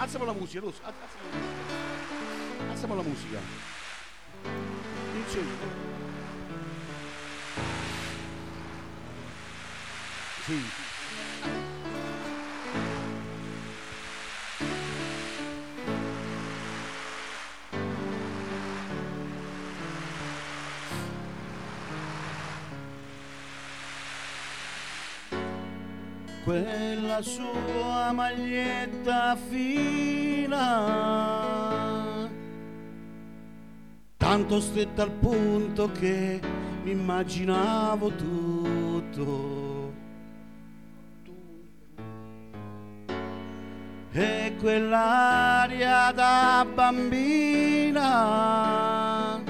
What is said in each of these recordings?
alziamo la musica, Rosso, alziamo la musica. Inizio. Sì. Quella sua maglietta fina, tanto stretta al punto che mi immaginavo tutto. E quell'aria da bambina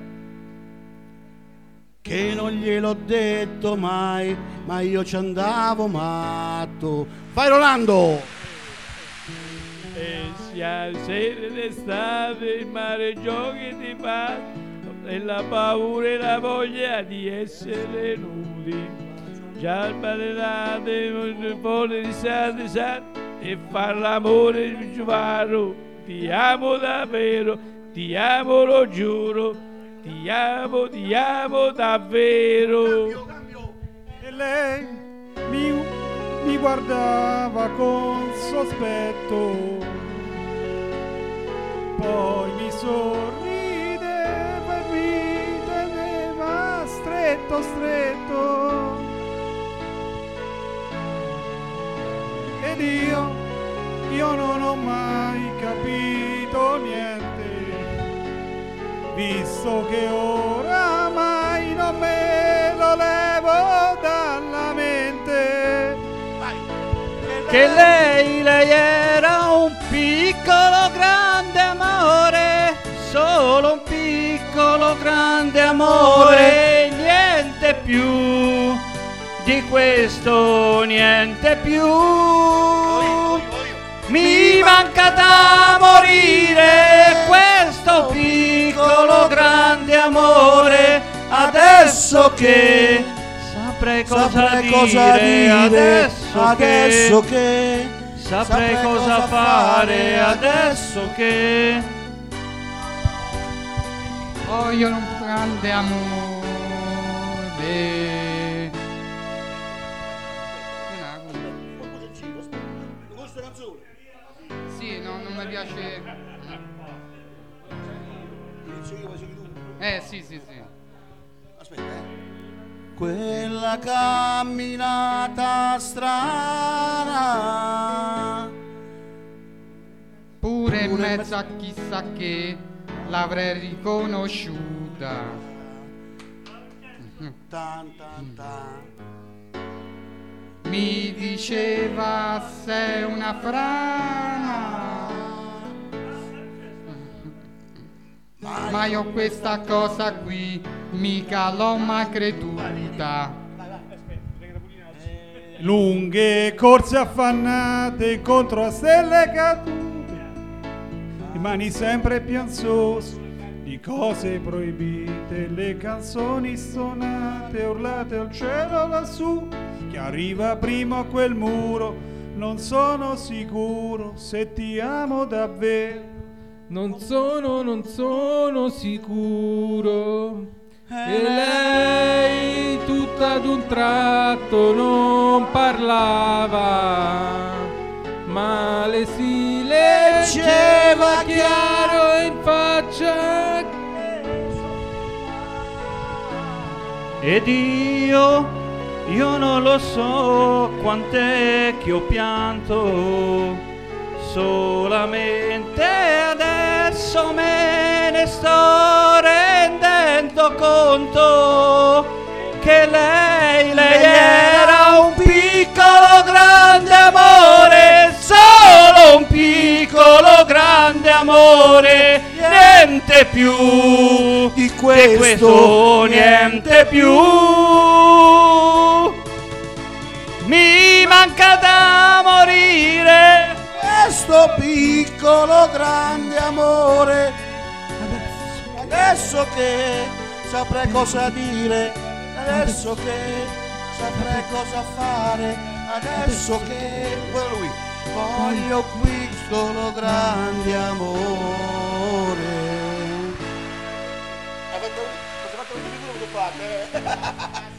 che non gliel'ho detto mai, ma io ci andavo matto. Fai Rolando! E sia sera d'estate, il mare giochi di paz e la paura e la voglia di essere nudi. Già sbagliate, fuori di santi e far l'amore di giovano. Ti amo davvero, ti amo, lo giuro. Ti amo davvero. Cambio. E lei mi guardava con sospetto, poi mi sorrideva e mi teneva stretto stretto. Ed io non ho mai capito niente, visto che oramai non me lo levo dalla mente. Che lei era un piccolo grande amore, solo un piccolo grande amore, niente più di questo, niente più. Mi manca da morire questo piccolo grande amore, adesso che saprei cosa dire, adesso che saprei cosa fare, adesso che voglio un grande amore. Sì, no, non mi piace. Sì. Aspetta, Quella camminata strana, pure in mezzo a chissà che l'avrei riconosciuta. tan tan tan. Mi diceva sei una frana, ma io questa cosa qui mica l'ho mai creduta. Lunghe corse affannate contro a stelle cadute, rimani sempre pianzoso di cose proibite, le canzoni stonate urlate al cielo lassù. Chi arriva prima a quel muro, non sono sicuro se ti amo davvero. Non sono sicuro. E lei tutta ad un tratto non parlava, ma le si leggeva chiaro in faccia. Ed io non lo so quant'è che ho pianto, solamente adesso me ne sto rendendo conto che lei era un piccolo grande amore, solo un piccolo grande amore, niente più Di questo, niente più. Mi manca da morire questo piccolo grande amore, adesso che saprei cosa dire, adesso che saprei cosa fare, adesso che voglio qui solo grande amore. Hai fatto un fate?